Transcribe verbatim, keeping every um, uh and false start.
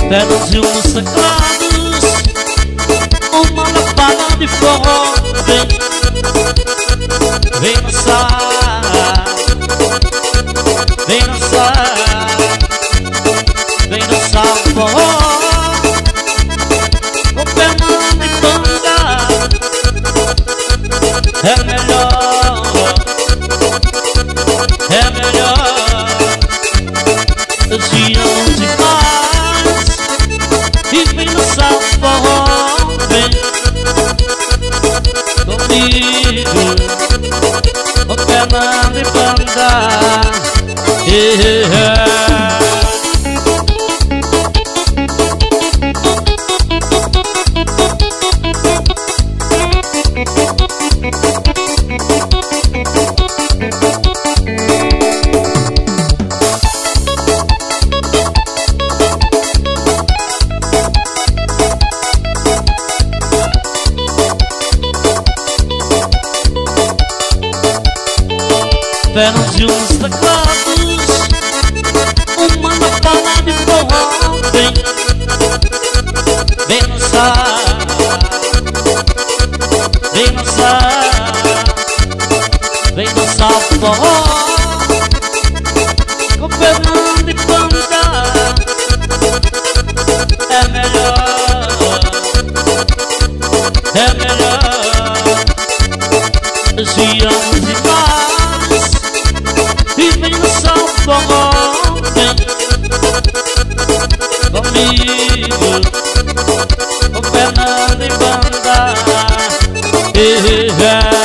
Brasil nos teclados, uma lapada de forró. Vem, vem dançar, vem dançar, vem dançar o forró. Com Fernando e Banda é melhor, é melhor. Eu te amo demais e vem dançar o forró. Vem comigo, com Fernando e Banda. Yeah. Brasil nos teclados, uma lapada de forró. Vem, vem dançar, vem dançar, vem dançar o forró. Com Fernando e Banda é melhor, é melhor. Eu te amo demais e vem dançar o forró. Vem comigo, com Fernando e Banda. Yeah.